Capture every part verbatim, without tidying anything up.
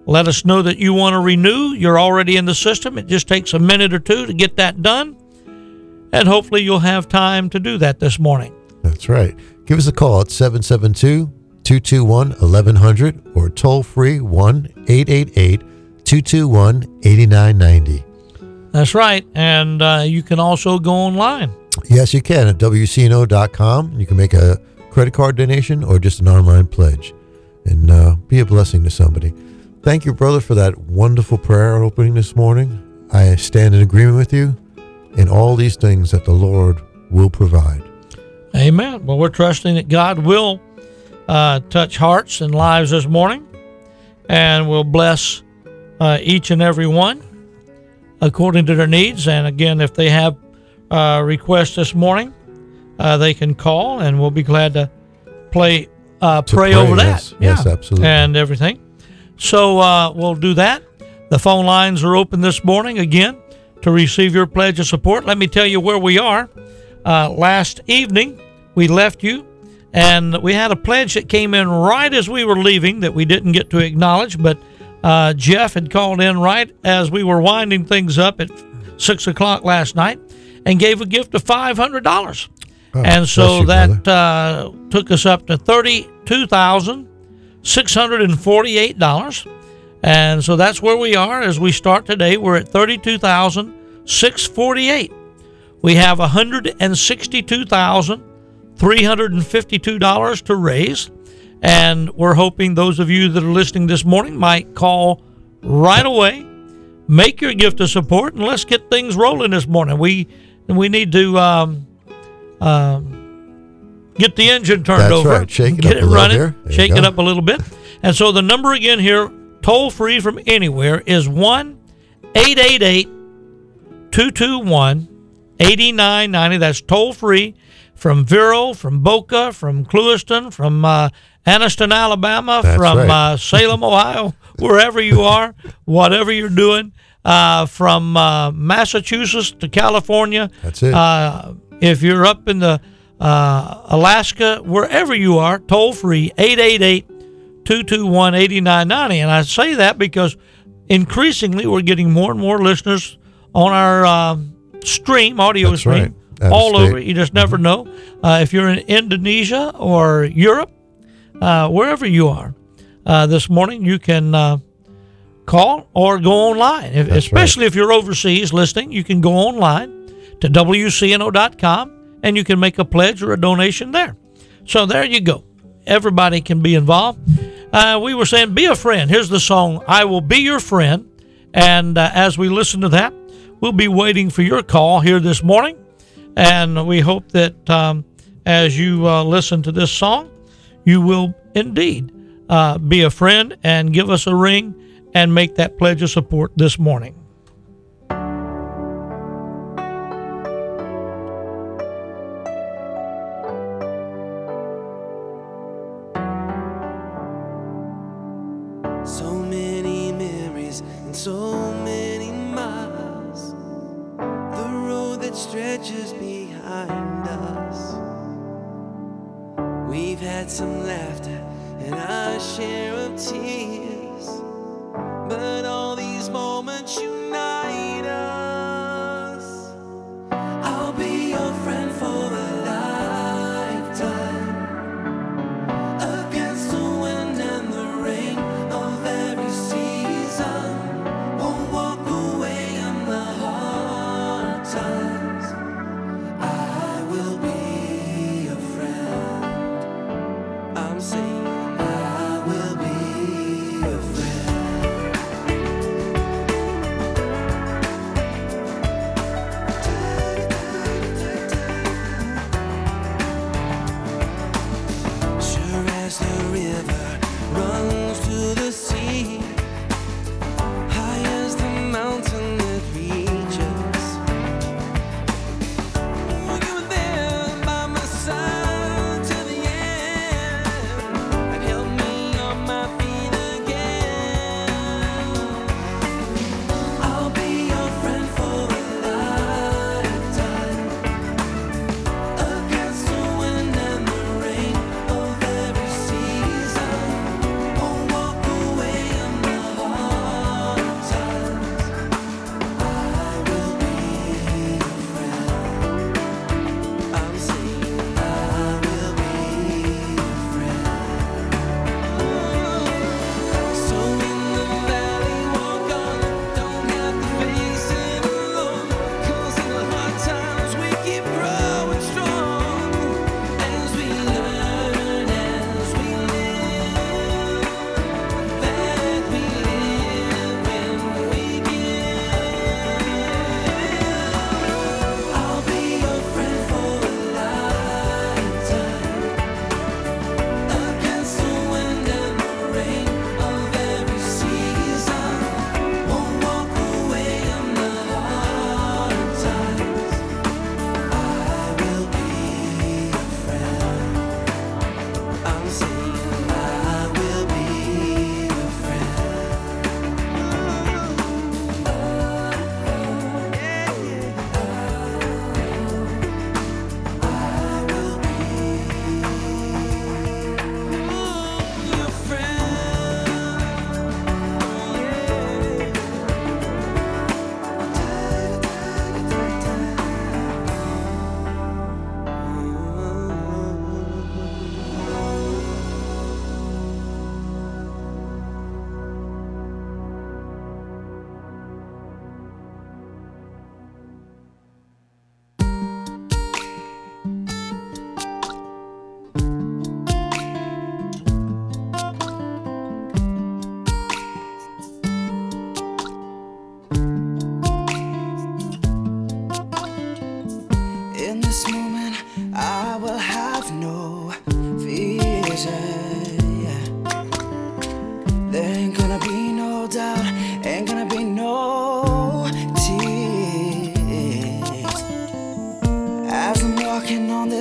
let us know that you want to renew. You're already in the system. It just takes a minute or two to get that done. And hopefully you'll have time to do that this morning. That's right. Give us a call at seven seven two, two two one, eleven hundred or toll free one eight eight eight, two two one, eight nine nine zero. That's right. And uh, you can also go online. Yes, you can at W C N O dot com. You can make a credit card donation or just an online pledge and uh, be a blessing to somebody. Thank you, brother, for that wonderful prayer opening this morning. I stand in agreement with you in all these things that the Lord will provide. Amen. Well, we're trusting that God will uh, touch hearts and lives this morning and will bless uh, each and every one according to their needs. And again, if they have uh, requests this morning, uh, they can call, and we'll be glad to play, uh, To pray, pray, over that. yes. Yes, absolutely. And everything. So uh, we'll do that. The phone lines are open this morning again to receive your pledge of support. Let me tell you where we are. Uh, last evening, we left you, and we had a pledge that came in right as we were leaving that we didn't get to acknowledge, but uh, Jeff had called in right as we were winding things up at six o'clock last night and gave a gift of five hundred dollars. Oh, and so bless you, that uh, took us up to thirty-two thousand six hundred forty-eight dollars. And so that's where we are as we start today. We're at thirty-two thousand six hundred forty-eight dollars. We have one hundred sixty-two thousand three hundred fifty-two dollars to raise. And we're hoping those of you that are listening this morning might call right away, make your gift of support, and let's get things rolling this morning. We we need to um, um, get the engine turned That's over, right. Shake it get up it a little running, there. There you shake go. it up a little bit. And so the number again here, toll free from anywhere, is one eight eight eight, two two one, eight nine nine zero. That's toll free from Vero, from Boca, from Clewiston, from uh, Anniston, Alabama, That's from right. uh, Salem, Ohio, wherever you are, whatever you're doing, uh, from uh, Massachusetts to California. That's it. Uh, if you're up in the uh, Alaska, wherever you are, toll free, eight eight eight, two two one, eight nine nine zero. And I say that because increasingly we're getting more and more listeners on our um, stream, audio That's stream, right. Out of all state. over. You just never know. Uh, if you're in Indonesia or Europe, uh, wherever you are, uh, this morning you can uh, call or go online. If, That's especially if you're overseas listening, you can go online to W C N O dot com and you can make a pledge or a donation there. So there you go. Everybody can be involved. Uh, we were saying, be a friend. Here's the song, I Will Be Your Friend. And uh, as we listen to that, we'll be waiting for your call here this morning. And we hope that um, as you uh, listen to this song, you will indeed uh, be a friend and give us a ring and make that pledge of support this morning. So many memories and so many miles, the road that stretches behind us. We've had some laughter and our share of tears, but all these moments unite us. I'll be your friend for a lifetime, against the wind and the rain of every season. Won't walk away in the hard times. I will be a friend. I'm saying I will be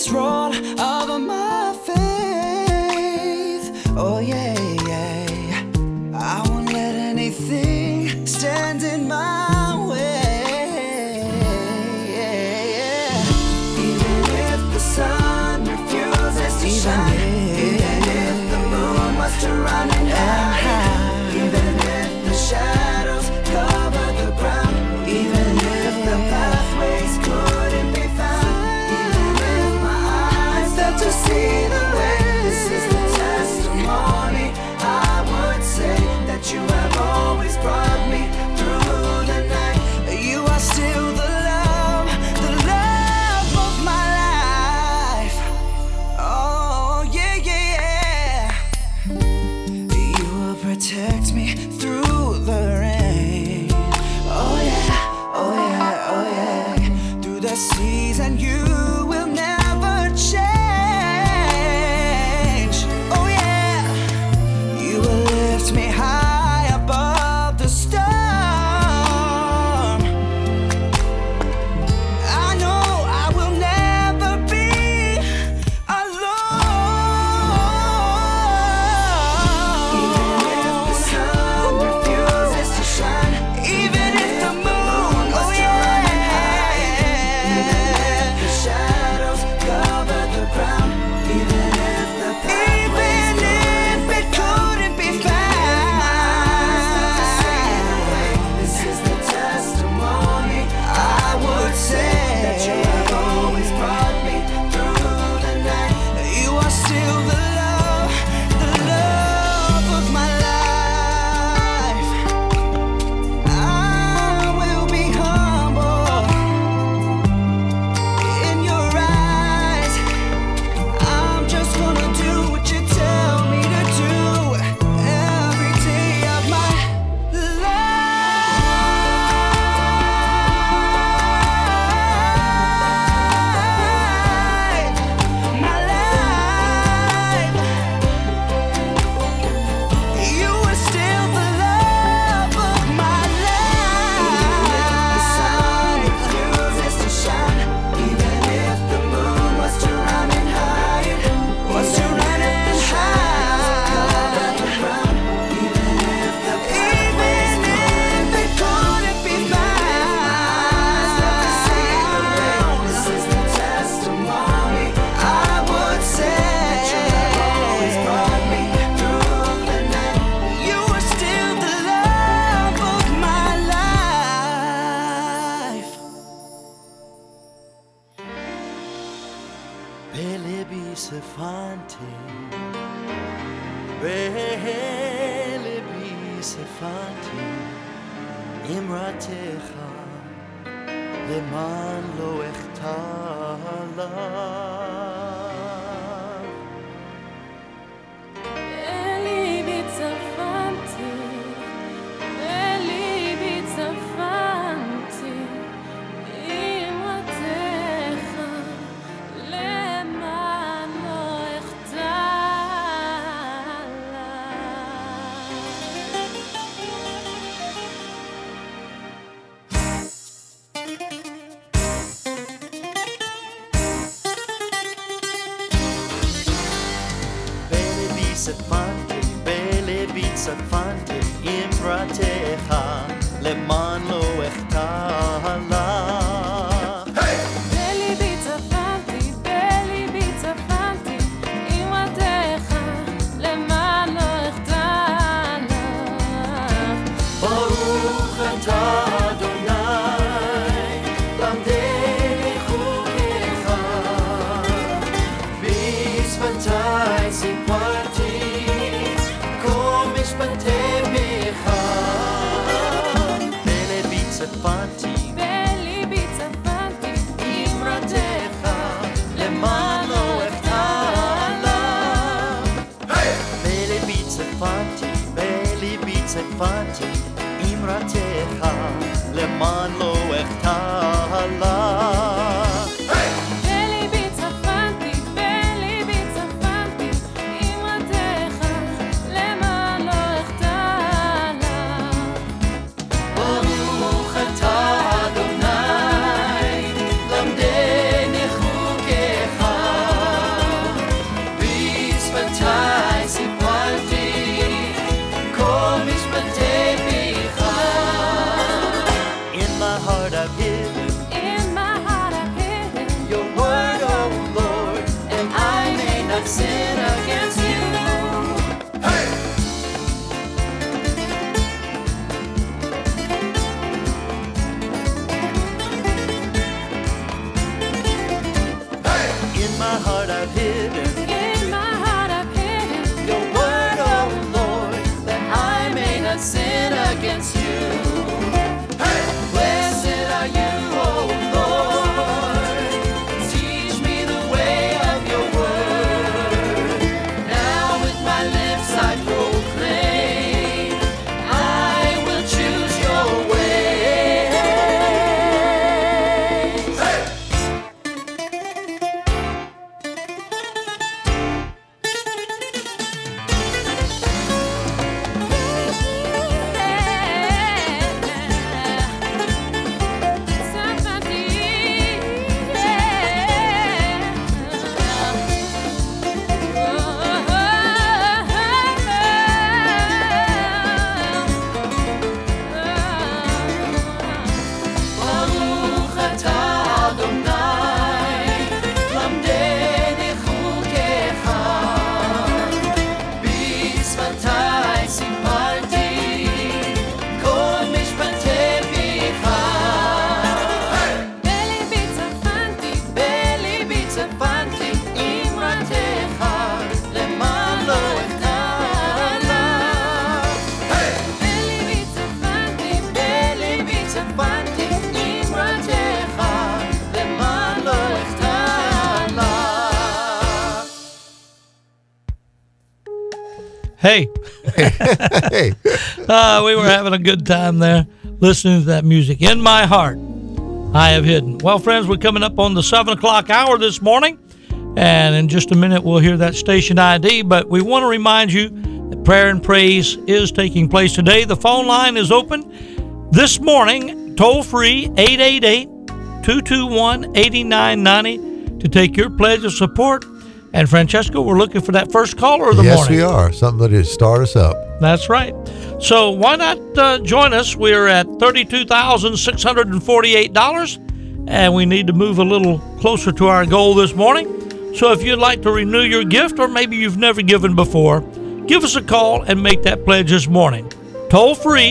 this role of my faith. Oh yeah, yeah. I won't let anything stand in my way. Even if the sun refuses to shine, even if the moon was to run and hide, even if the shadows cover the ground, even if the pathways couldn't be found, even if my eyes failed to see the way, this is the testimony. I would say that you have always brought me through the night. You are still the love, the love of my life. Oh yeah, yeah, yeah. You will protect me through the rain. Oh yeah, oh yeah, oh yeah. Through the season you will never change. Oh yeah. You will lift me high above the storm. I know I will never be alone. Even if the sun refuses to shine, even if the moon was to run and hide, even if the shadows cover the ground, even if the pathways even if it couldn't be found, this is the testimony. I would say that you have always brought me through the night. You are still the love, the love of my life. I will be humble in your eyes. I'm just gonna do what you tell me to do every day of my life. My life. You are still the love of my life. Even if the sun refuses to shine, even if the moon was to run and hide, was to run and hide, even if the even if it couldn't be found, this is the testimony. I would say that you have always brought me through the night. You are still the love of my life. בליבי ספנתי, בליבי ספנתי, אמרתך למען לא אחטא. בליבי צפנתי, בליבי צפנתי, אמרתך למען לא אחטא בליבי ספנתי, בליבי צפנתי, אמרתך למען לא אחטא לך. בליבי צפנתי, בליבי צפנתי, אמרתך למען לא אחטא לך. ברוך אתה אדוני, למדני חוקיך, בשפתי סיפרתי כל משפטי עמך. בליבי צפנתי, בליבי צפנתי, אמרתך למען לא אחטא לך. בליבי צפנתי, בליבי צפנתי, אמרתך למען לא אחטא לך. בליבי צפנתי, בליבי צפנתי, אמרתך למען לא אחטא לך. ברוך אתה אדוני, למדני חוקיך, sin against you. Blessed are you, O Lord. Teach me the way of your word. Now with my lips I proclaim, I will choose your ways. Baruch atah Adonai, lamdeni chukecha. B'tzvatai siparti, kol mishpatei picha. בליבי צפנתי, בליבי צפנתי אמרתך, למען לא אחדלה. בליבי צפנתי, בליבי צפנתי אמרתך, למען לא אחדלה. Hey, Hey, uh, we were having a good time there listening to that music. In my heart, I have hidden. Well, friends, we're coming up on the seven o'clock hour this morning, and in just a minute we'll hear that station I D. But we want to remind you that prayer and praise is taking place today. The phone line is open this morning, toll free, eight eight eight, two two one, eight nine nine zero, to take your pledge of support. And Francesco, we're looking for that first caller of the yes, morning. we are. Something to start us up. That's right. So why not uh, join us? We're at thirty-two thousand six hundred forty-eight dollars, and we need to move a little closer to our goal this morning. So if you'd like to renew your gift, or maybe you've never given before, give us a call and make that pledge this morning. Toll free,